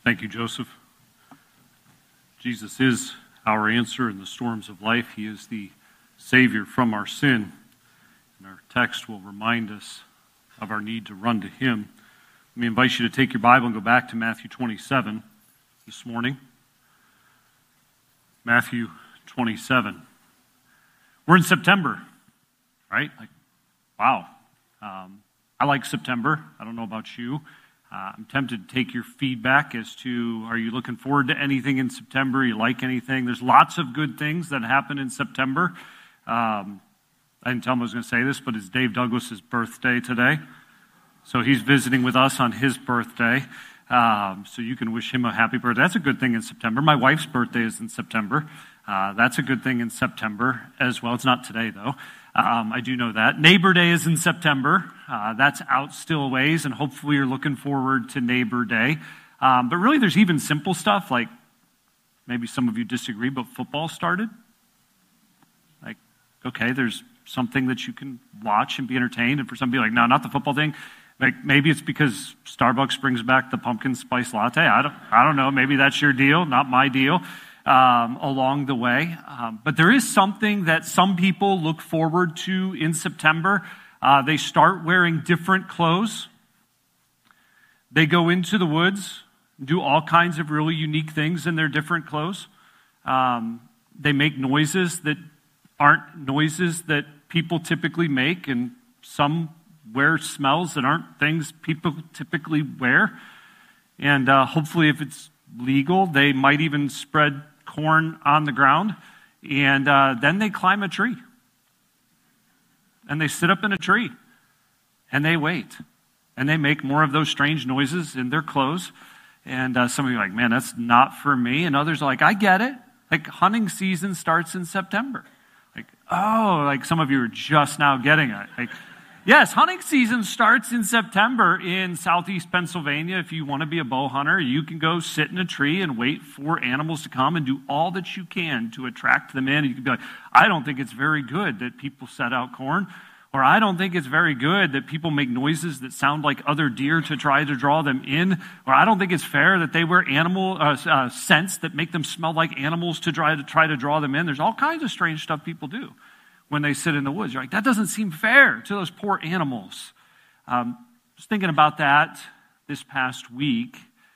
Thank you, Joseph. Jesus is our answer in the storms of life. He is the Savior from our sin. And our text will remind us of our need to run to Him. Let me invite you to take your Bible and go back to Matthew 27 this morning. Matthew 27. We're in September, right? Wow. I like September. I don't know about you. I'm tempted to take your feedback as to, are you looking forward to anything in September? You like anything? There's lots of good things that happen in September. I didn't tell him I was going to say this, but it's Dave Douglas's birthday today. So he's visiting with us on his birthday. So you can wish him a happy birthday. That's a good thing in September. My wife's birthday is in September. That's a good thing in September as well. It's not today, though. I do know that. Neighbor Day is in September. That's out still a ways, and hopefully you're looking forward to Neighbor Day. But really, there's even simple stuff, like maybe some of you disagree, but football started. Like, okay, there's something that you can watch and be entertained, and for some people, like, no, not the football thing. Like, maybe it's because Starbucks brings back the pumpkin spice latte. I don't know. Maybe that's your deal, not my deal. Along the way. But there is something that some people look forward to in September. They start wearing different clothes. They go into the woods, do all kinds of really unique things in their different clothes. They make noises that aren't noises that people typically make, and some wear smells that aren't things people typically wear. And hopefully, if it's legal, they might even spread corn on the ground, and then they climb a tree. And they sit up in a tree, and they wait. And they make more of those strange noises in their clothes. And some of you are like, man, that's not for me. And others are like, I get it. Like, hunting season starts in September. Like, oh, like some of you are just now getting it. Like, yes, hunting season starts in September in southeast Pennsylvania. If you want to be a bow hunter, you can go sit in a tree and wait for animals to come and do all that you can to attract them in. You can be like, I don't think it's very good that people set out corn, or I don't think it's very good that people make noises that sound like other deer to try to draw them in, or I don't think it's fair that they wear animal scents that make them smell like animals to try to draw them in. There's all kinds of strange stuff people do when they sit in the woods. You're like, that doesn't seem fair to those poor animals. Just thinking about that this past week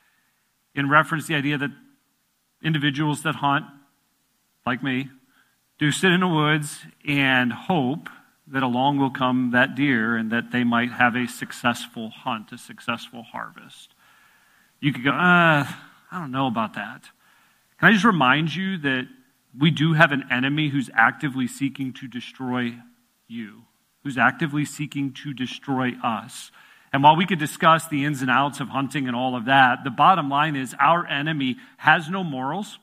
in reference to the idea that individuals that hunt, like me, do sit in the woods and hope that along will come that deer and that they might have a successful hunt, a successful harvest. You could go, I don't know about that. Can I just remind you that we do have an enemy who's actively seeking to destroy you, who's actively seeking to destroy us. And while we could discuss the ins and outs of hunting and all of that, the bottom line is our enemy has no morals,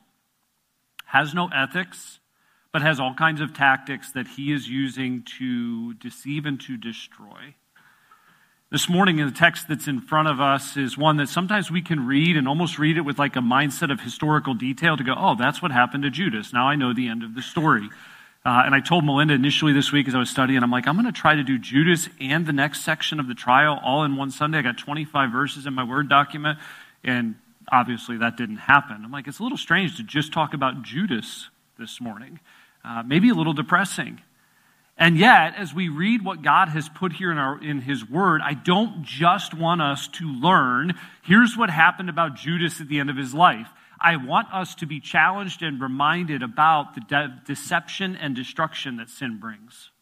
has no ethics, but has all kinds of tactics that he is using to deceive and to destroy. This morning, in the text that's in front of us is one that sometimes we can read and almost read it with like a mindset of historical detail to go, oh, that's what happened to Judas. Now I know the end of the story. And I told Melinda initially this week as I was studying, I'm like, I'm going to try to do Judas and the next section of the trial all in one Sunday. I got 25 verses in my Word document, and obviously that didn't happen. I'm like, it's a little strange to just talk about Judas this morning. Maybe a little depressing. And yet, as we read what God has put here in His Word, I don't just want us to learn, here's what happened about Judas at the end of his life. I want us to be challenged and reminded about the deception and destruction that sin brings,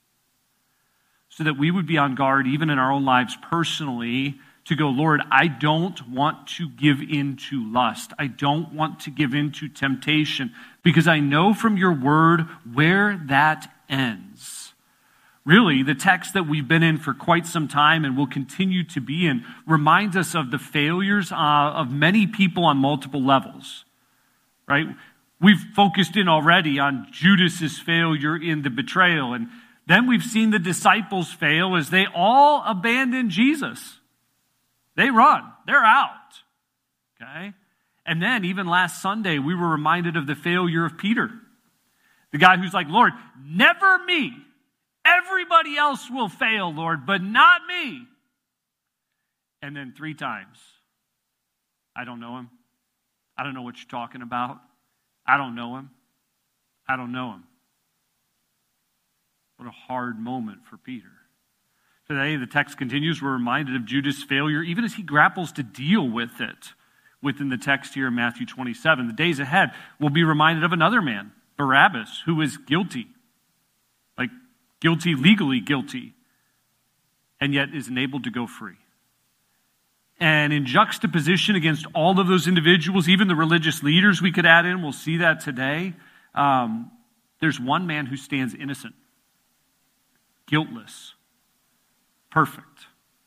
so that we would be on guard, even in our own lives personally, to go, Lord, I don't want to give in to lust. I don't want to give in to temptation, because I know from your Word where that ends. Really, the text that we've been in for quite some time and will continue to be in reminds us of the failures of many people on multiple levels, right? We've focused in already on Judas's failure in the betrayal, and then we've seen the disciples fail as they all abandon Jesus. They run. They're out, okay? And then even last Sunday, we were reminded of the failure of Peter, the guy who's like, Lord, never me. Everybody else will fail, Lord, but not me. And then 3 times, I don't know him. I don't know what you're talking about. I don't know him. I don't know him. What a hard moment for Peter. Today, the text continues. We're reminded of Judas' failure, even as he grapples to deal with it within the text here in Matthew 27. The days ahead, we'll be reminded of another man, Barabbas, who is guilty. Like guilty, legally guilty, and yet is enabled to go free. And in juxtaposition against all of those individuals, even the religious leaders we could add in, we'll see that today, there's one man who stands innocent, guiltless, perfect.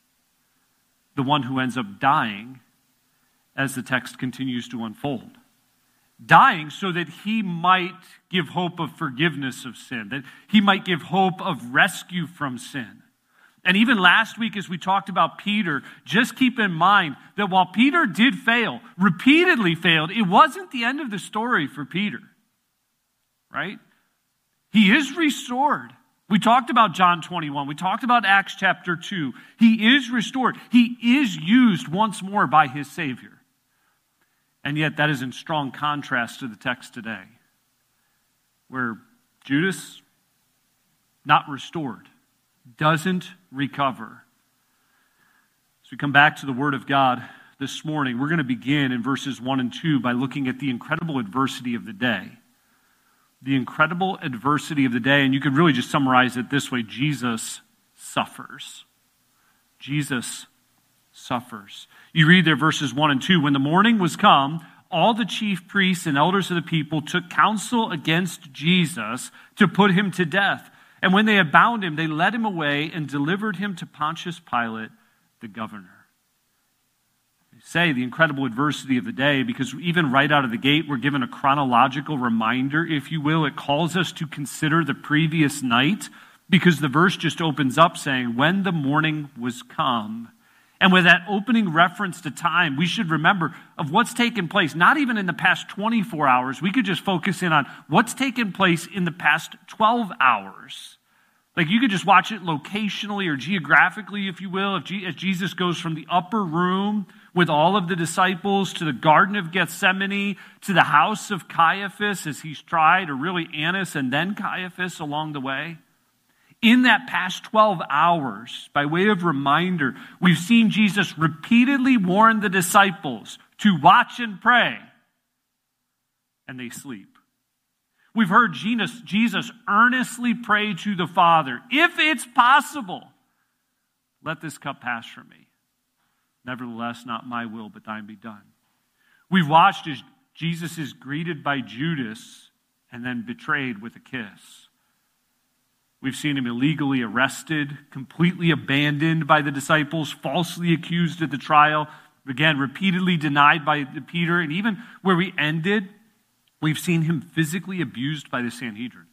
The one who ends up dying as the text continues to unfold. Dying so that he might give hope of forgiveness of sin, that he might give hope of rescue from sin. And even last week as we talked about Peter, just keep in mind that while Peter did fail, repeatedly failed, it wasn't the end of the story for Peter, right? He is restored. We talked about John 21. We talked about Acts chapter 2. He is restored. He is used once more by his Savior. And yet that is in strong contrast to the text today, where Judas, not restored, doesn't recover. As we come back to the Word of God this morning, we're going to begin in verses 1 and 2 by looking at the incredible adversity of the day. The incredible adversity of the day, and you could really just summarize it this way: Jesus suffers. Jesus suffers. You read there verses 1 and 2. When the morning was come, all the chief priests and elders of the people took counsel against Jesus to put him to death. And when they had bound him, they led him away and delivered him to Pontius Pilate, the governor. They say the incredible adversity of the day because even right out of the gate, we're given a chronological reminder, if you will. It calls us to consider the previous night because the verse just opens up saying, when the morning was come. And with that opening reference to time, we should remember of what's taken place, not even in the past 24 hours. We could just focus in on what's taken place in the past 12 hours. Like you could just watch it locationally or geographically, if you will, as Jesus goes from the upper room with all of the disciples to the Garden of Gethsemane to the house of Caiaphas as he's tried, or really Annas and then Caiaphas along the way. In that past 12 hours, by way of reminder, we've seen Jesus repeatedly warn the disciples to watch and pray, and they sleep. We've heard Jesus earnestly pray to the Father, if it's possible, let this cup pass from me. Nevertheless, not my will, but thine be done. We've watched as Jesus is greeted by Judas and then betrayed with a kiss. We've seen him illegally arrested, completely abandoned by the disciples, falsely accused at the trial, again, repeatedly denied by Peter, and even where we ended, we've seen him physically abused by the Sanhedrin.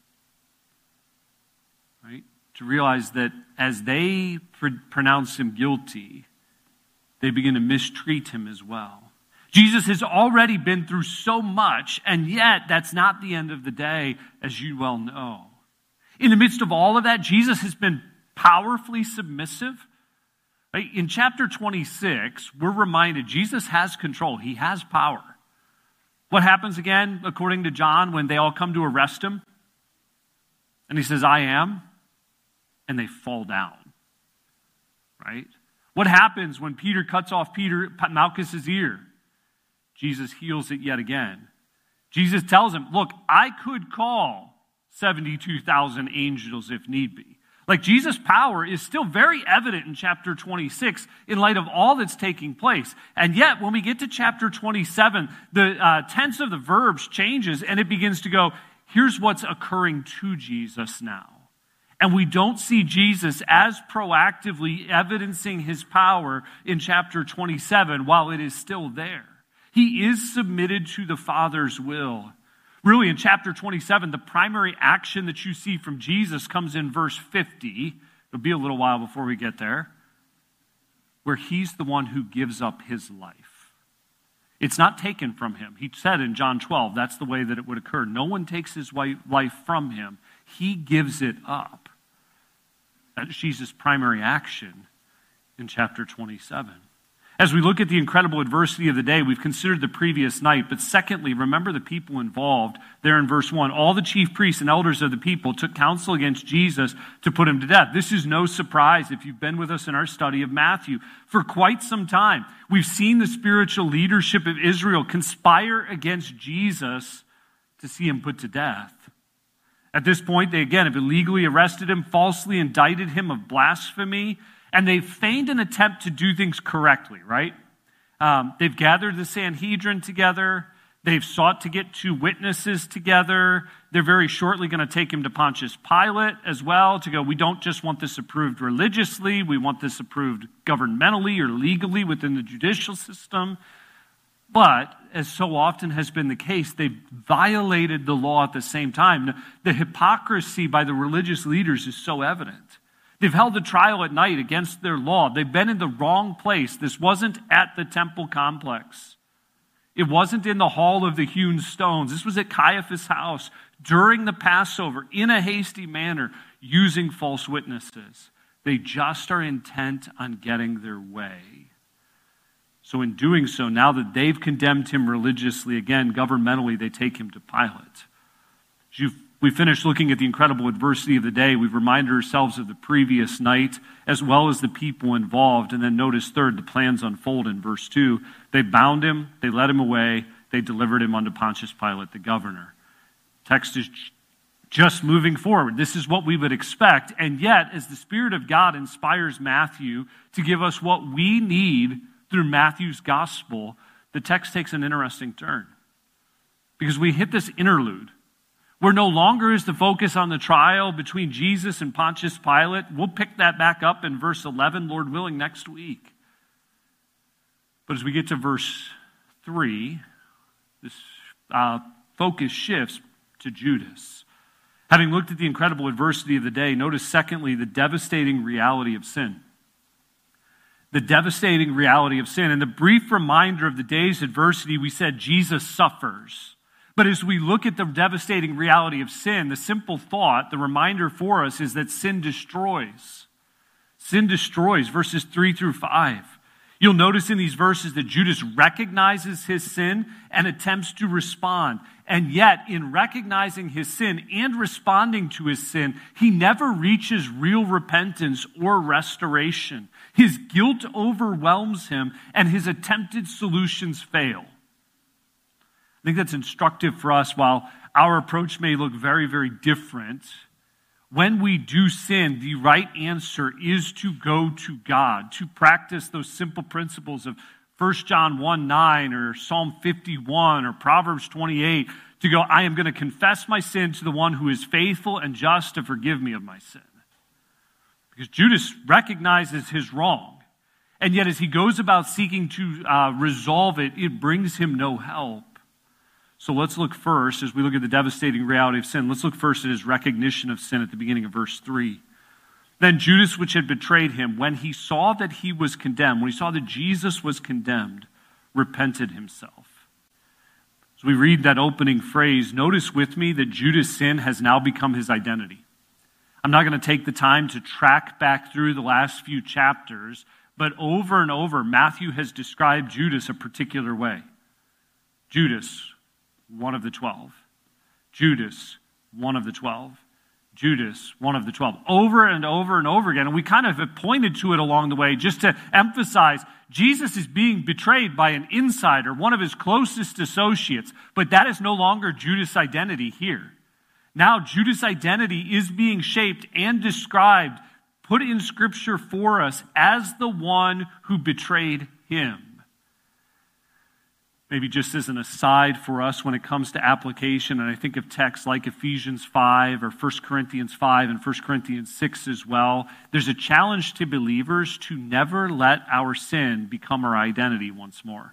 Right? To realize that as they pronounce him guilty, they begin to mistreat him as well. Jesus has already been through so much, and yet that's not the end of the day, as you well know. In the midst of all of that, Jesus has been powerfully submissive. Right? In chapter 26, we're reminded Jesus has control. He has power. What happens again, according to John, when they all come to arrest him? And he says, I am. And they fall down. Right? What happens when Peter cuts off Malchus's ear? Jesus heals it yet again. Jesus tells him, look, I could call 72,000 angels if need be. Like Jesus' power is still very evident in chapter 26 in light of all that's taking place. And yet, when we get to chapter 27, the tense of the verbs changes and it begins to go, here's what's occurring to Jesus now. And we don't see Jesus as proactively evidencing his power in chapter 27 while it is still there. He is submitted to the Father's will. Really, in chapter 27, the primary action that you see from Jesus comes in verse 50. It'll be a little while before we get there, where he's the one who gives up his life. It's not taken from him. He said in John 12, that's the way that it would occur. No one takes his life from him. He gives it up. That's Jesus' primary action in chapter 27. As we look at the incredible adversity of the day, we've considered the previous night, but secondly, remember the people involved there in verse 1. All the chief priests and elders of the people took counsel against Jesus to put him to death. This is no surprise if you've been with us in our study of Matthew. For quite some time, we've seen the spiritual leadership of Israel conspire against Jesus to see him put to death. At this point, they again have illegally arrested him, falsely indicted him of blasphemy, and they've feigned an attempt to do things correctly, right? They've gathered the Sanhedrin together. They've sought to get 2 witnesses together. They're very shortly going to take him to Pontius Pilate as well to go, we don't just want this approved religiously, we want this approved governmentally or legally within the judicial system. But, as so often has been the case, they've violated the law at the same time. The hypocrisy by the religious leaders is so evident. They've held a trial at night against their law. They've been in the wrong place. This wasn't at the temple complex. It wasn't in the hall of the hewn stones. This was at Caiaphas' house during the Passover in a hasty manner using false witnesses. They just are intent on getting their way. So in doing so, now that they've condemned him religiously, again, governmentally, they take him to Pilate. We finished looking at the incredible adversity of the day. We've reminded ourselves of the previous night, as well as the people involved. And then notice third, the plans unfold in verse 2. They bound him, they led him away, they delivered him unto Pontius Pilate, the governor. Text is just moving forward. This is what we would expect. And yet, as the Spirit of God inspires Matthew to give us what we need through Matthew's gospel, the text takes an interesting turn. Because we hit this interlude where no longer is the focus on the trial between Jesus and Pontius Pilate. We'll pick that back up in verse 11, Lord willing, next week. But as we get to verse 3, this focus shifts to Judas. Having looked at the incredible adversity of the day, notice secondly the devastating reality of sin. The devastating reality of sin. In the brief reminder of the day's adversity, we said Jesus suffers. But as we look at the devastating reality of sin, the simple thought, the reminder for us is that sin destroys. Sin destroys, verses 3 through 5. You'll notice in these verses that Judas recognizes his sin and attempts to respond. And yet, in recognizing his sin and responding to his sin, he never reaches real repentance or restoration. His guilt overwhelms him, and his attempted solutions fail. I think that's instructive for us. While our approach may look very, very different, when we do sin, the right answer is to go to God, to practice those simple principles of 1 John 1:9 or Psalm 51 or Proverbs 28, to go, I am going to confess my sin to the one who is faithful and just to forgive me of my sin. Because Judas recognizes his wrong, and yet as he goes about seeking to resolve it, it brings him no help. So let's look first, as we look at the devastating reality of sin, let's look first at his recognition of sin at the beginning of verse 3. Then Judas, which had betrayed him, when he saw that he was condemned, when he saw that Jesus was condemned, repented himself. As we read that opening phrase, notice with me that Judas' sin has now become his identity. I'm not going to take the time to track back through the last few chapters, but over and over, Matthew has described Judas a particular way. Judas, one of the 12. Judas, one of the 12. Judas, one of the 12. Over and over and over again. And we kind of have pointed to it along the way just to emphasize Jesus is being betrayed by an insider, one of his closest associates. But that is no longer Judas' identity here. Now Judas' identity is being shaped and described, put in Scripture for us as the one who betrayed him. Maybe just as an aside for us when it comes to application, and I think of texts like Ephesians 5 or 1 Corinthians 5 and 1 Corinthians 6 as well, there's a challenge to believers to never let our sin become our identity once more.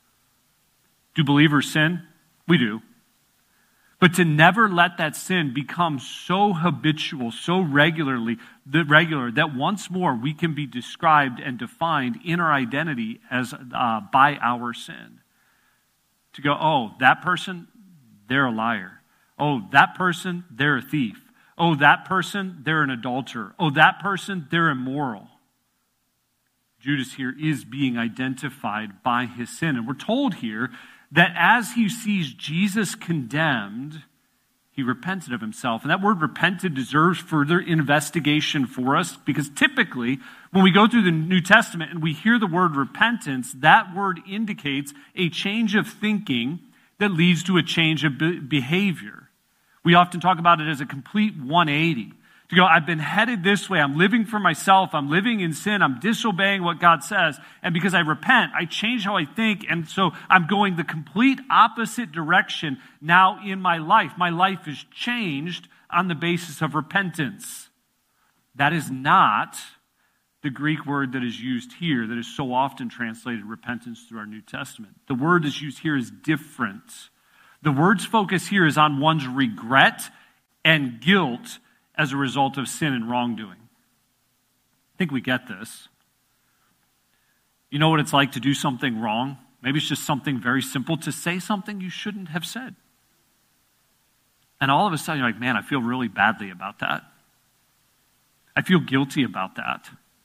Do believers sin? We do. But to never let that sin become so habitual, so regular that once more we can be described and defined in our identity as by our sin. To go, oh, that person, they're a liar. Oh, that person, they're a thief. Oh, that person, they're an adulterer. Oh, that person, they're immoral. Judas here is being identified by his sin. And we're told here that as he sees Jesus condemned, he repented of himself. And that word repented deserves further investigation for us, because typically when we go through the New Testament and we hear the word repentance, that word indicates a change of thinking that leads to a change of behavior. We often talk about it as a complete 180. To go, I've been headed this way. I'm living for myself. I'm living in sin. I'm disobeying what God says. And because I repent, I change how I think. And so I'm going the complete opposite direction now in my life. My life is changed on the basis of repentance. That is not the Greek word that is used here that is so often translated repentance through our New Testament. The word that's used here is different. The word's focus here is on one's regret and guilt as a result of sin and wrongdoing. I think we get this. You know what it's like to do something wrong? Maybe it's just something very simple, to say something you shouldn't have said. And all of a sudden you're like, man, I feel really badly about that. I feel guilty about that.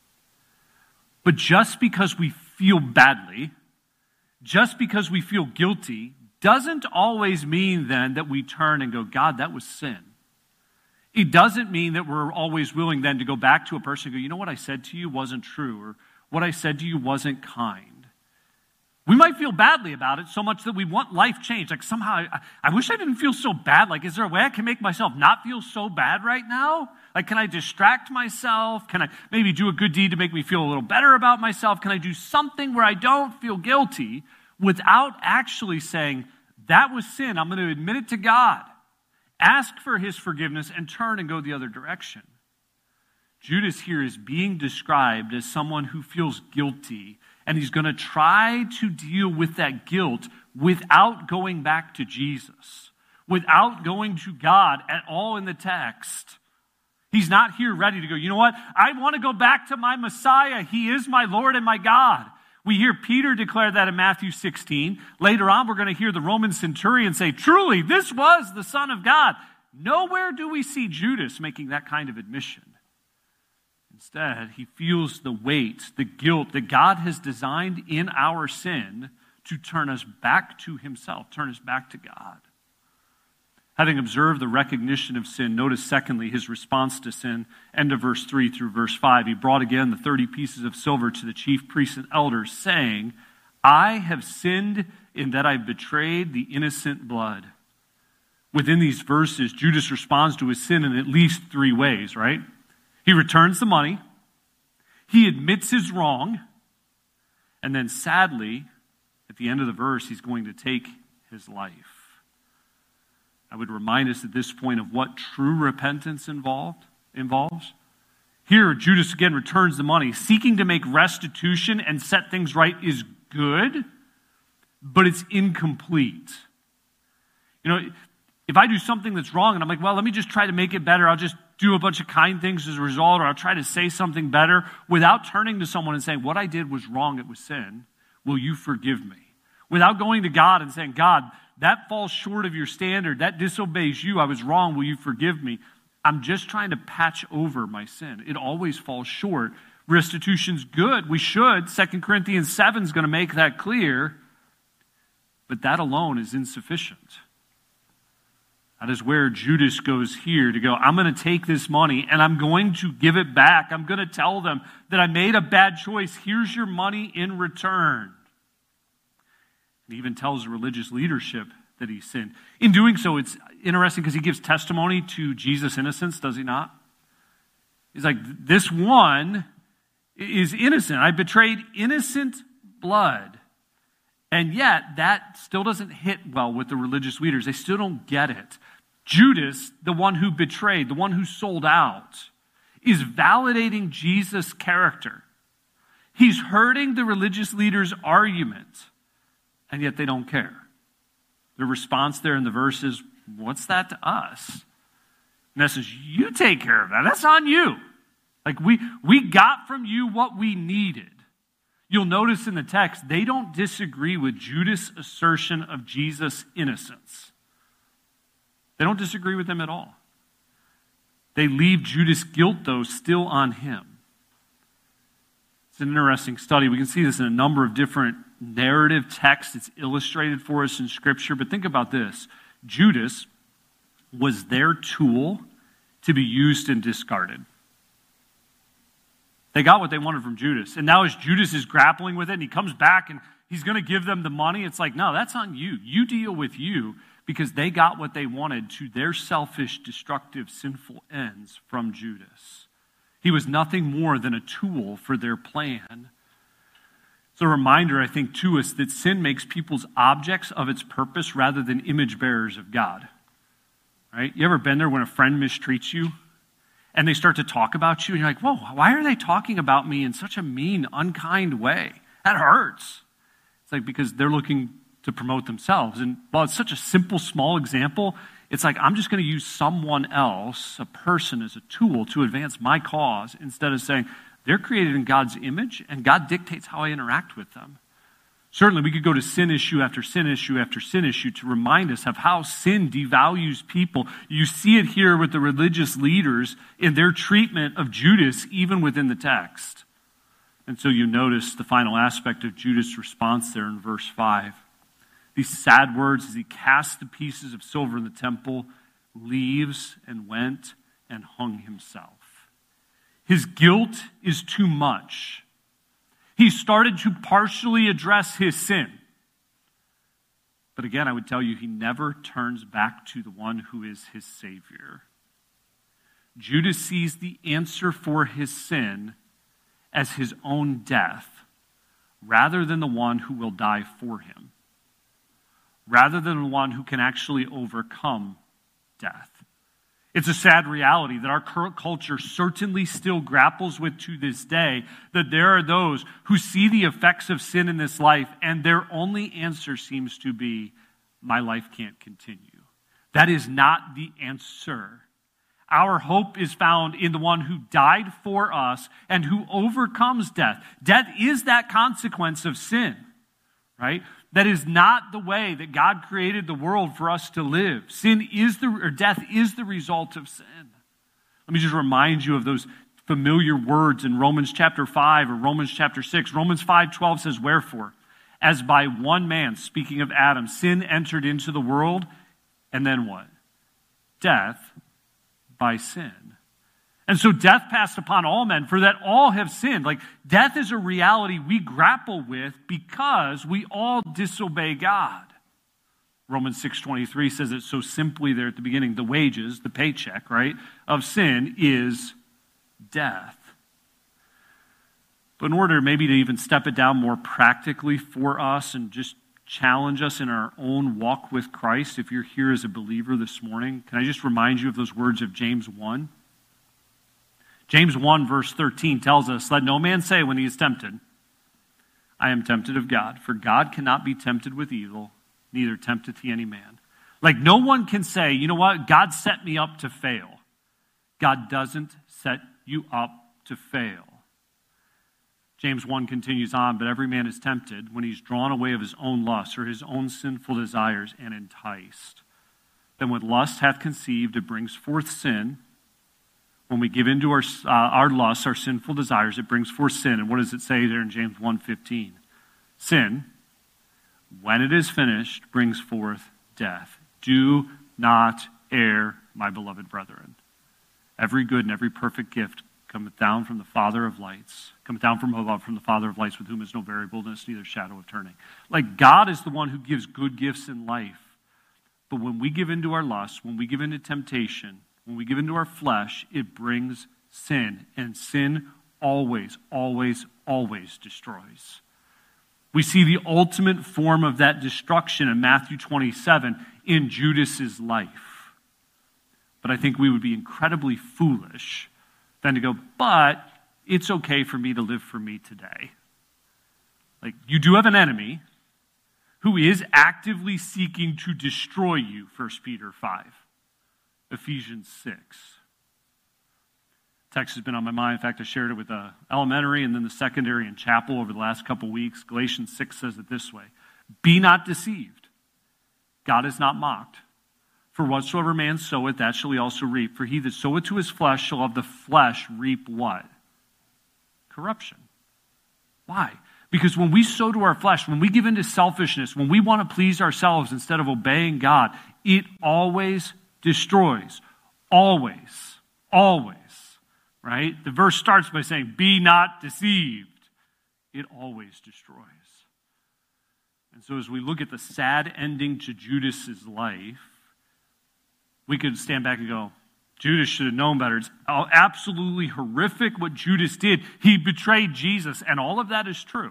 But just because we feel badly, just because we feel guilty, doesn't always mean then that we turn and go, God, that was sin. It doesn't mean that we're always willing then to go back to a person and go, you know what I said to you wasn't true, or what I said to you wasn't kind. We might feel badly about it so much that we want life changed. Like somehow, I wish I didn't feel so bad. Like, is there a way I can make myself not feel so bad right now? Like, can I distract myself? Can I maybe do a good deed to make me feel a little better about myself? Can I do something where I don't feel guilty without actually saying, that was sin, I'm going to admit it to God, ask for his forgiveness, and turn and go the other direction? Judas here is being described as someone who feels guilty, and he's going to try to deal with that guilt without going back to Jesus, without going to God at all in the text. He's not here ready to go, you know what? I want to go back to my Messiah. He is my Lord and my God. We hear Peter declare that in Matthew 16. Later on, we're going to hear the Roman centurion say, truly, this was the Son of God. Nowhere do we see Judas making that kind of admission. Instead, he feels the weight, the guilt that God has designed in our sin to turn us back to himself, turn us back to God. Having observed the recognition of sin, notice secondly his response to sin. End of verse 3 through verse 5. He brought again the 30 pieces of silver to the chief priests and elders, saying, I have sinned in that I betrayed the innocent blood. Within these verses, Judas responds to his sin in at least three ways, right? He returns the money, he admits his wrong, and then sadly, at the end of the verse, he's going to take his life. I would remind us at this point of what true repentance involves. Here, Judas again returns the money. Seeking to make restitution and set things right is good, but it's incomplete. You know, if I do something that's wrong and I'm like, well, let me just try to make it better. I'll just do a bunch of kind things as a result, or I'll try to say something better without turning to someone and saying, what I did was wrong, it was sin. Will you forgive me? Without going to God and saying, God, that falls short of your standard. That disobeys you. I was wrong. Will you forgive me? I'm just trying to patch over my sin. It always falls short. Restitution's good. We should. 2 Corinthians 7 is going to make that clear. But that alone is insufficient. That is where Judas goes here to go, I'm going to take this money and I'm going to give it back. I'm going to tell them that I made a bad choice. Here's your money in return. He even tells the religious leadership that he sinned. In doing so, it's interesting because he gives testimony to Jesus' innocence, does he not? He's like, this one is innocent. I betrayed innocent blood. And yet, that still doesn't hit well with the religious leaders. They still don't get it. Judas, the one who betrayed, the one who sold out, is validating Jesus' character. He's hurting the religious leaders' argument. And yet they don't care. Their response there in the verse is, what's that to us? In essence, you take care of that. That's on you. Like we got from you what we needed. You'll notice in the text, they don't disagree with Judas' assertion of Jesus' innocence. They don't disagree with him at all. They leave Judas' guilt, though, still on him. It's an interesting study. We can see this in a number of different narrative texts. It's illustrated for us in Scripture. But think about this. Judas was their tool to be used and discarded. They got what they wanted from Judas. And now as Judas is grappling with it and he comes back and he's going to give them the money, it's like, no, that's on you. You deal with you, because they got what they wanted to their selfish, destructive, sinful ends from Judas. He was nothing more than a tool for their plan. It's a reminder, I think, to us that sin makes people's objects of its purpose rather than image bearers of God. Right? You ever been there when a friend mistreats you and they start to talk about you and you're like, whoa, why are they talking about me in such a mean, unkind way? That hurts. It's like because they're looking to promote themselves. And while it's such a simple, small example, it's like I'm just going to use someone else, a person, as a tool to advance my cause instead of saying they're created in God's image and God dictates how I interact with them. Certainly, we could go to sin issue after sin issue after sin issue to remind us of how sin devalues people. You see it here with the religious leaders in their treatment of Judas, even within the text. And so you notice the final aspect of Judas' response there in verse 5. These sad words as he cast the pieces of silver in the temple, leaves and went and hung himself. His guilt is too much. He started to partially address his sin. But again, I would tell you, he never turns back to the one who is his Savior. Judas sees the answer for his sin as his own death, rather than the one who will die for him, rather than the one who can actually overcome death. It's a sad reality that our current culture certainly still grapples with to this day, that there are those who see the effects of sin in this life and their only answer seems to be, my life can't continue. That is not the answer. Our hope is found in the one who died for us and who overcomes death. Death is that consequence of sin, right? That is not the way that God created the world for us to live. Death is the result of sin. Let me just remind you of those familiar words in Romans chapter 5 or Romans chapter 6. Romans 5:12 says, wherefore, as by one man, speaking of Adam, sin entered into the world, and then what? Death by sin. And so death passed upon all men, for that all have sinned. Like, death is a reality we grapple with because we all disobey God. Romans 6:23 says it so simply there at the beginning. The wages, the paycheck, right, of sin is death. But in order maybe to even step it down more practically for us and just challenge us in our own walk with Christ, if you're here as a believer this morning, can I just remind you of those words of James 1? James 1 verse 13 tells us, let no man say when he is tempted, I am tempted of God, for God cannot be tempted with evil, neither tempteth he any man. Like, no one can say, you know what, God set me up to fail. God doesn't set you up to fail. James 1 continues on, but every man is tempted when he's drawn away of his own lust or his own sinful desires and enticed. Then when lust hath conceived, it brings forth sin. When we give into our lusts, our sinful desires, it brings forth sin. And what does it say there in James 1:15? Sin, when it is finished, brings forth death. Do not err, my beloved brethren. Every good and every perfect gift cometh down from the Father of lights, cometh down from above, from the Father of lights, with whom is no variableness, neither shadow of turning. Like, God is the one who gives good gifts in life. But when we give into our lusts, when we give into temptation, when we give into our flesh, it brings sin. And sin always, always, always destroys. We see the ultimate form of that destruction in Matthew 27 in Judas's life. But I think we would be incredibly foolish then to go, but it's okay for me to live for me today. Like, you do have an enemy who is actively seeking to destroy you, 1 Peter 5. Ephesians 6. Text has been on my mind. In fact, I shared it with the elementary and then the secondary and chapel over the last couple weeks. Galatians 6 says it this way. Be not deceived. God is not mocked. For whatsoever man soweth, that shall he also reap. For he that soweth to his flesh shall of the flesh reap what? Corruption. Why? Because when we sow to our flesh, when we give into selfishness, when we want to please ourselves instead of obeying God, it always destroys. Always. Always. Right? The verse starts by saying, be not deceived. It always destroys. And so as we look at the sad ending to Judas's life, we could stand back and go, Judas should have known better. It's absolutely horrific what Judas did. He betrayed Jesus, and all of that is true.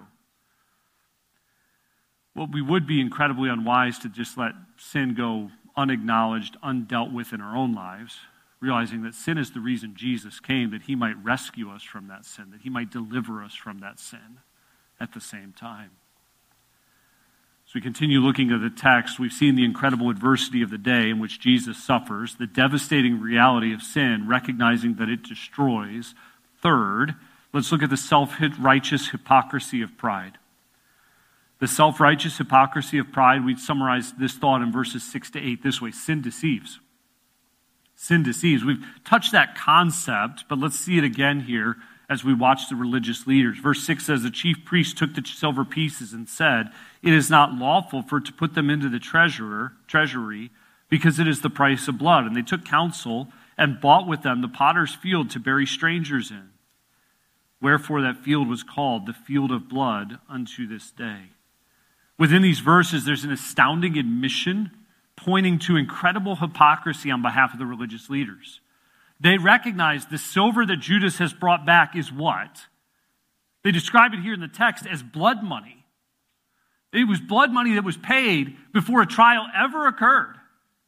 Well, we would be incredibly unwise to just let sin go unacknowledged, undealt with in our own lives, realizing that sin is the reason Jesus came, that he might rescue us from that sin, that he might deliver us from that sin at the same time. As we continue looking at the text, we've seen the incredible adversity of the day in which Jesus suffers, the devastating reality of sin, recognizing that it destroys. Third, let's look at the self-righteous hypocrisy of pride. The self-righteous hypocrisy of pride, we summarize this thought in verses 6 to 8 this way: sin deceives. Sin deceives. We've touched that concept, but let's see it again here as we watch the religious leaders. Verse 6 says, the chief priest took the silver pieces and said, it is not lawful for to put them into the treasury, because it is the price of blood. And they took counsel and bought with them the potter's field to bury strangers in. Wherefore that field was called the field of blood unto this day. Within these verses, there's an astounding admission pointing to incredible hypocrisy on behalf of the religious leaders. They recognize the silver that Judas has brought back is what? They describe it here in the text as blood money. It was blood money that was paid before a trial ever occurred.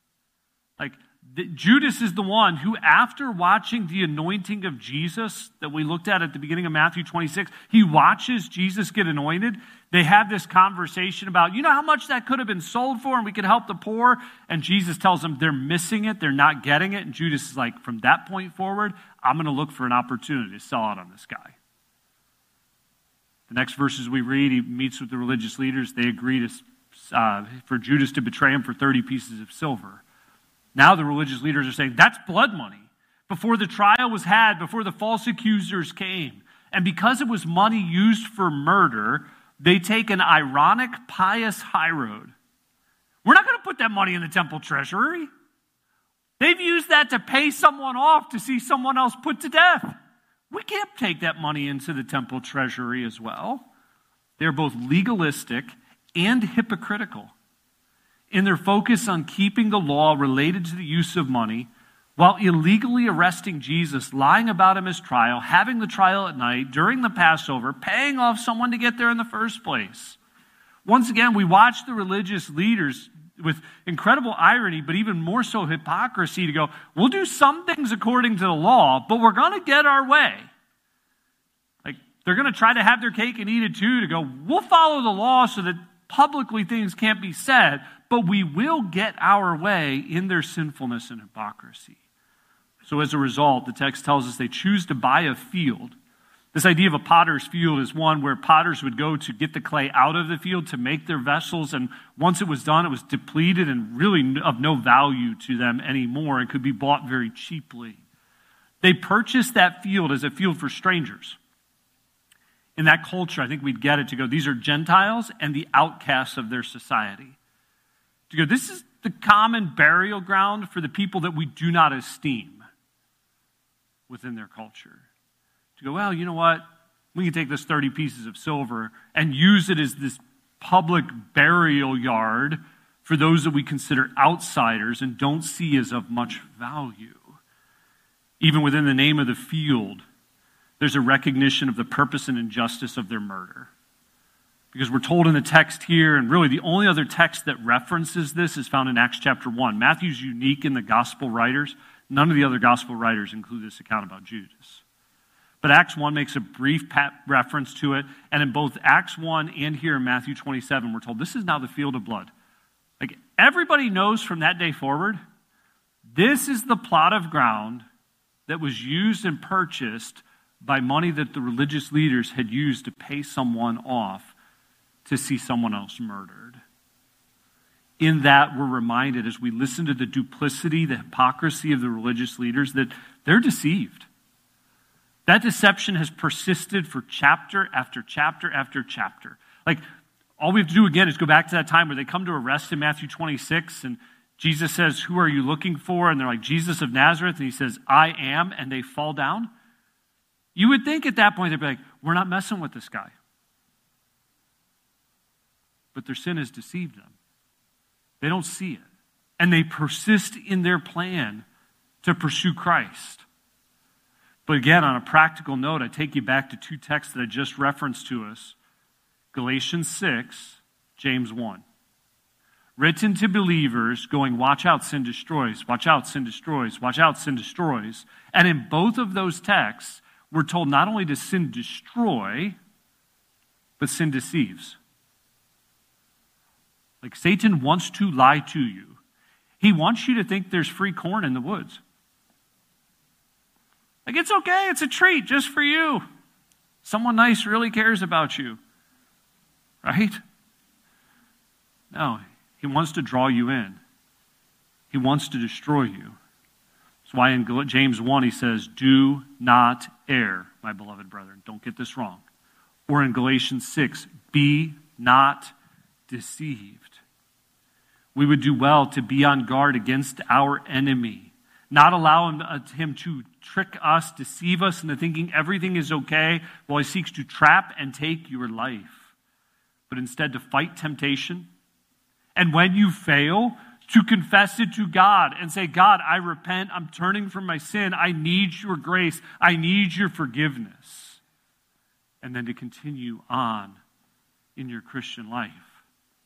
Judas is the one who, after watching the anointing of Jesus that we looked at the beginning of Matthew 26, he watches Jesus get anointed. They have this conversation about, you know how much that could have been sold for and we could help the poor? And Jesus tells them they're missing it, they're not getting it. And Judas is like, from that point forward, I'm going to look for an opportunity to sell out on this guy. The next verses we read, he meets with the religious leaders. They agree for Judas to betray him for 30 pieces of silver. Now the religious leaders are saying, that's blood money. Before the trial was had, before the false accusers came. And because it was money used for murder, they take an ironic, pious high road. We're not going to put that money in the temple treasury. They've used that to pay someone off to see someone else put to death. We can't take that money into the temple treasury as well. They're both legalistic and hypocritical in their focus on keeping the law related to the use of money, while illegally arresting Jesus, lying about him as trial, having the trial at night, during the Passover, paying off someone to get there in the first place. Once again, we watch the religious leaders with incredible irony, but even more so hypocrisy, to go, we'll do some things according to the law, but we're going to get our way. They're going to try to have their cake and eat it too, to go, we'll follow the law so that publicly things can't be said, but we will get our way in their sinfulness and hypocrisy. So as a result, the text tells us they choose to buy a field. This idea of a potter's field is one where potters would go to get the clay out of the field to make their vessels, and once it was done, it was depleted and really of no value to them anymore and could be bought very cheaply. They purchased that field as a field for strangers. In that culture, I think we'd get it to go, these are Gentiles and the outcasts of their society. To go, this is the common burial ground for the people that we do not esteem within their culture. To go, well, you know what? We can take this 30 pieces of silver and use it as this public burial yard for those that we consider outsiders and don't see as of much value. Even within the name of the field, there's a recognition of the purpose and injustice of their murder. Because we're told in the text here, and really the only other text that references this is found in Acts chapter 1. Matthew's unique in the gospel writers. None of the other gospel writers include this account about Judas. But Acts 1 makes a brief reference to it, and in both Acts 1 and here in Matthew 27, we're told this is now the field of blood. Everybody knows from that day forward, this is the plot of ground that was used and purchased by money that the religious leaders had used to pay someone off to see someone else murdered. In that, we're reminded as we listen to the duplicity, the hypocrisy of the religious leaders, that they're deceived. That deception has persisted for chapter after chapter after chapter. Like, all we have to do again is go back to that time where they come to arrest in Matthew 26, and Jesus says, "Who are you looking for?" And they're like, "Jesus of Nazareth." And he says, "I am," and they fall down. You would think at that point they'd be like, "We're not messing with this guy." But their sin has deceived them. They don't see it. And they persist in their plan to pursue Christ. But again, on a practical note, I take you back to two texts that I just referenced to us. Galatians 6, James 1. Written to believers going, watch out, sin destroys, watch out, sin destroys, watch out, sin destroys. And in both of those texts, we're told not only does sin destroy, but sin deceives. Like, Satan wants to lie to you. He wants you to think there's free corn in the woods. Like, it's okay, it's a treat just for you. Someone nice really cares about you. Right? No, he wants to draw you in. He wants to destroy you. That's why in James 1 he says, "Do not err, my beloved brethren." Don't get this wrong. Or in Galatians 6, "Be not deceived." We would do well to be on guard against our enemy. Not allow him to trick us, deceive us into thinking everything is okay while he seeks to trap and take your life. But instead to fight temptation. And when you fail, to confess it to God and say, "God, I repent. I'm turning from my sin. I need your grace. I need your forgiveness." And then to continue on in your Christian life.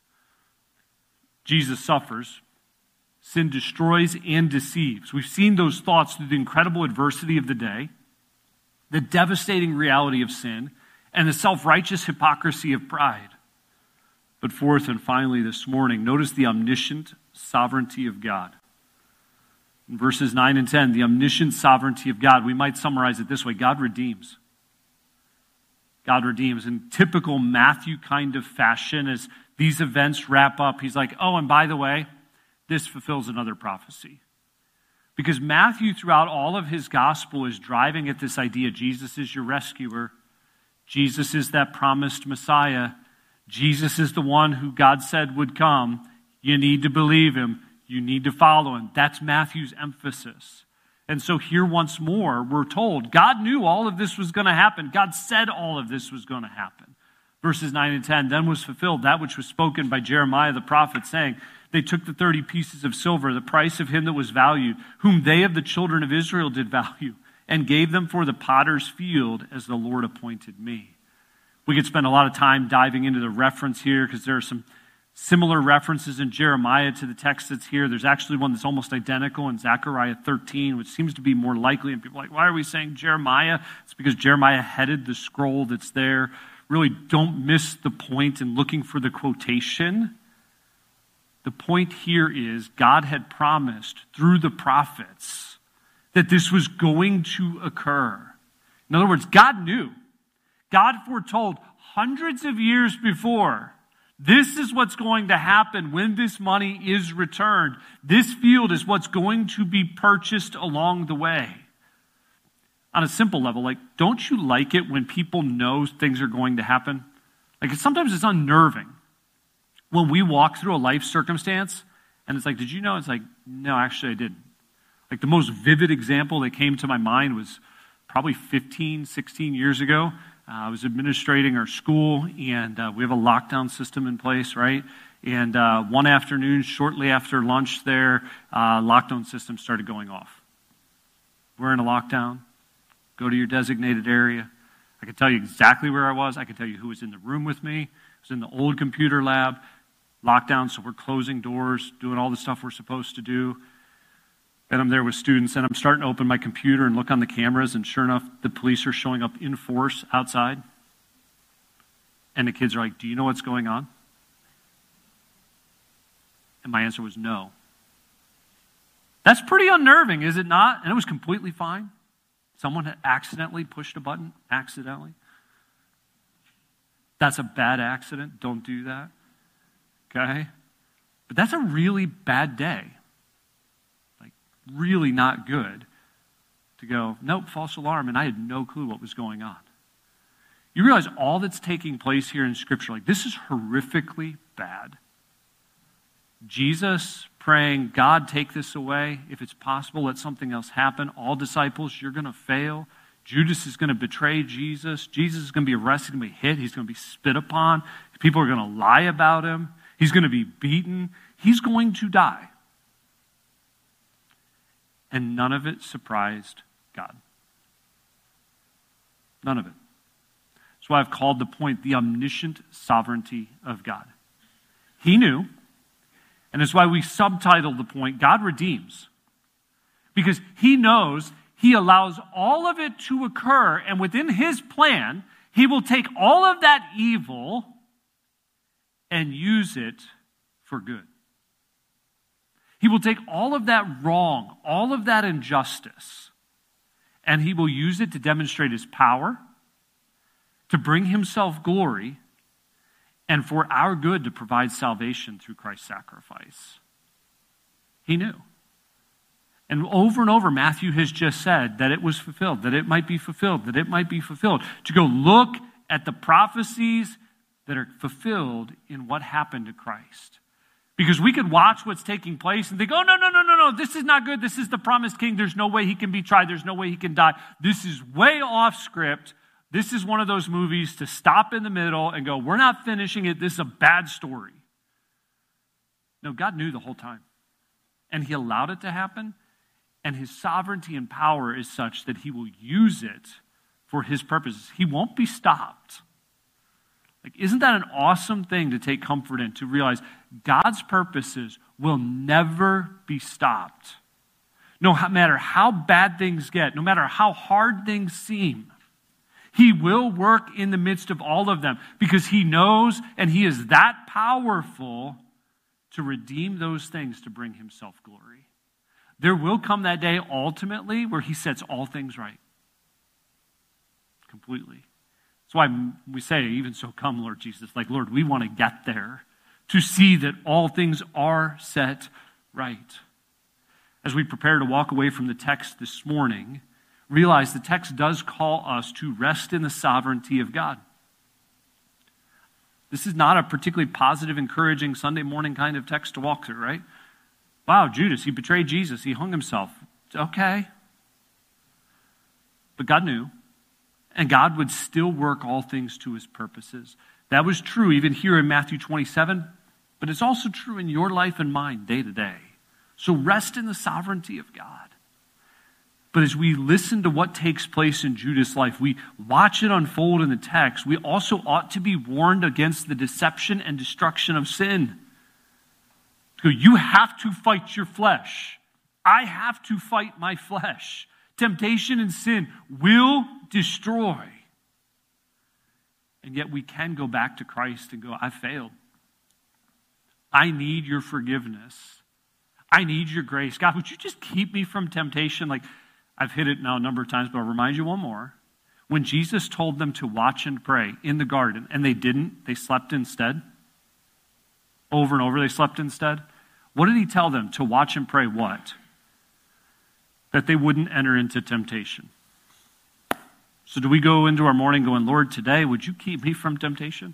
Jesus suffers. Sin destroys and deceives. We've seen those thoughts through the incredible adversity of the day, the devastating reality of sin, and the self-righteous hypocrisy of pride. But fourth and finally this morning, notice the omniscient sovereignty of God. In verses 9 and 10, the omniscient sovereignty of God, we might summarize it this way: God redeems. God redeems. In typical Matthew kind of fashion, as these events wrap up, he's like, "Oh, and by the way, this fulfills another prophecy." Because Matthew, throughout all of his gospel, is driving at this idea: Jesus is your rescuer. Jesus is that promised Messiah. Jesus is the one who God said would come. You need to believe him. You need to follow him. That's Matthew's emphasis. And so here once more, we're told God knew all of this was going to happen. God said all of this was going to happen. Verses 9 and 10, "Then was fulfilled that which was spoken by Jeremiah the prophet, saying, They took the 30 pieces of silver, the price of him that was valued, whom they of the children of Israel did value, and gave them for the potter's field as the Lord appointed me." We could spend a lot of time diving into the reference here because there are some similar references in Jeremiah to the text that's here. There's actually one that's almost identical in Zechariah 13, which seems to be more likely. And people are like, why are we saying Jeremiah? It's because Jeremiah headed the scroll that's there. Really, don't miss the point in looking for the quotation. The point here is God had promised through the prophets that this was going to occur. In other words, God knew. God foretold hundreds of years before, this is what's going to happen when this money is returned. This field is what's going to be purchased along the way. On a simple level, like, don't you like it when people know things are going to happen? Like, sometimes it's unnerving when we walk through a life circumstance and it's like, did you know? It's like, no, actually I didn't. Like, the most vivid example that came to my mind was probably 15, 16 years ago. I was administrating our school, and we have a lockdown system in place, right? And one afternoon, shortly after lunch there, lockdown system started going off. We're in a lockdown. Go to your designated area. I can tell you exactly where I was. I can tell you who was in the room with me. I was in the old computer lab. Lockdown, so we're closing doors, doing all the stuff we're supposed to do. And I'm there with students, and I'm starting to open my computer and look on the cameras, and sure enough, the police are showing up in force outside. And the kids are like, do you know what's going on? And my answer was no. That's pretty unnerving, is it not? And it was completely fine. Someone had accidentally pushed a button, accidentally. That's a bad accident. Don't do that. Okay? But that's a really bad day. Really not good to go, nope, false alarm, and I had no clue what was going on. You realize all that's taking place here in Scripture, like this is horrifically bad. Jesus praying, God, take this away. If it's possible, let something else happen. All disciples, you're going to fail. Judas is going to betray Jesus. Jesus is going to be arrested, going to be hit. He's going to be spit upon. People are going to lie about him. He's going to be beaten. He's going to die. And none of it surprised God. None of it. That's why I've called the point the omniscient sovereignty of God. He knew, and that's why we subtitled the point, God redeems. Because he knows he allows all of it to occur, and within his plan, he will take all of that evil and use it for good. He will take all of that wrong, all of that injustice, and he will use it to demonstrate his power, to bring himself glory, and for our good to provide salvation through Christ's sacrifice. He knew. And over, Matthew has just said that it was fulfilled, that it might be fulfilled, that it might be fulfilled. To go look at the prophecies that are fulfilled in what happened to Christ. Because we could watch what's taking place and think, oh, no, this is not good. This is the promised king. There's no way he can be tried. There's no way he can die. This is way off script. This is one of those movies to stop in the middle and go, we're not finishing it. This is a bad story. No, God knew the whole time. And he allowed it to happen. And his sovereignty and power is such that he will use it for his purposes. He won't be stopped. Like, isn't that an awesome thing to take comfort in, to realize God's purposes will never be stopped? No matter how bad things get, no matter how hard things seem, he will work in the midst of all of them because he knows and he is that powerful to redeem those things to bring himself glory. There will come that day ultimately where he sets all things right. Completely. That's why we say, even so come, Lord Jesus. Like, Lord, we want to get there to see that all things are set right. As we prepare to walk away from the text this morning, realize the text does call us to rest in the sovereignty of God. This is not a particularly positive, encouraging Sunday morning kind of text to walk through, right? Wow, Judas, he betrayed Jesus. He hung himself. Okay. But God knew. And God would still work all things to his purposes. That was true even here in Matthew 27, but it's also true in your life and mine day to day. So rest in the sovereignty of God. But as we listen to what takes place in Judas' life, we watch it unfold in the text, we also ought to be warned against the deception and destruction of sin. You have to fight your flesh. I have to fight my flesh. Temptation and sin will destroy. And yet we can go back to Christ and go, I failed. I need your forgiveness. I need your grace. God, would you just keep me from temptation? Like, I've hit it now a number of times, but I'll remind you one more. When Jesus told them to watch and pray in the garden, and they didn't, they slept instead. Over and over, they slept instead. What did he tell them? To watch and pray what? That they wouldn't enter into temptation. So do we go into our morning going, Lord, today, would you keep me from temptation?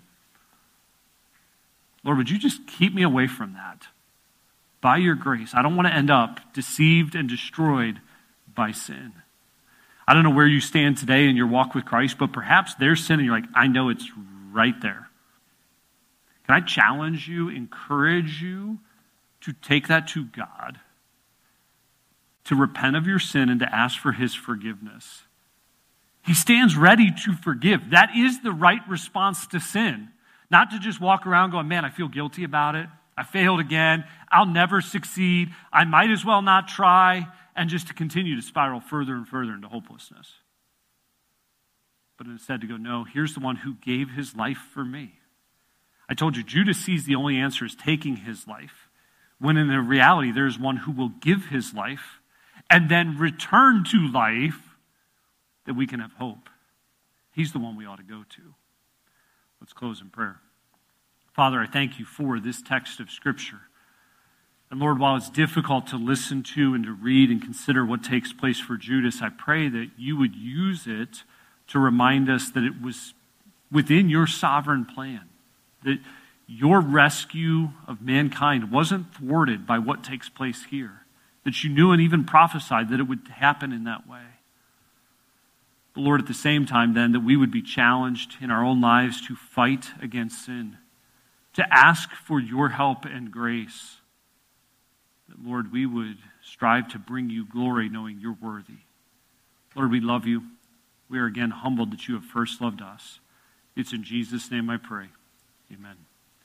Lord, would you just keep me away from that? By your grace. I don't want to end up deceived and destroyed by sin. I don't know where you stand today in your walk with Christ, but perhaps there's sin and you're like, I know it's right there. Can I challenge you, encourage you to take that to God, to repent of your sin and to ask for his forgiveness? He stands ready to forgive. That is the right response to sin. Not to just walk around going, man, I feel guilty about it. I failed again. I'll never succeed. I might as well not try. And just to continue to spiral further and further into hopelessness. But instead to go, no, here's the one who gave his life for me. I told you, Judas sees the only answer is taking his life. When in the reality, there's one who will give his life and then return to life that we can have hope. He's the one we ought to go to. Let's close in prayer. Father, I thank you for this text of Scripture. And Lord, while it's difficult to listen to and to read and consider what takes place for Judas, I pray that you would use it to remind us that it was within your sovereign plan, that your rescue of mankind wasn't thwarted by what takes place here, that you knew and even prophesied that it would happen in that way. But Lord, at the same time then, that we would be challenged in our own lives to fight against sin, to ask for your help and grace. That, Lord, we would strive to bring you glory knowing you're worthy. Lord, we love you. We are again humbled that you have first loved us. It's in Jesus' name I pray. Amen.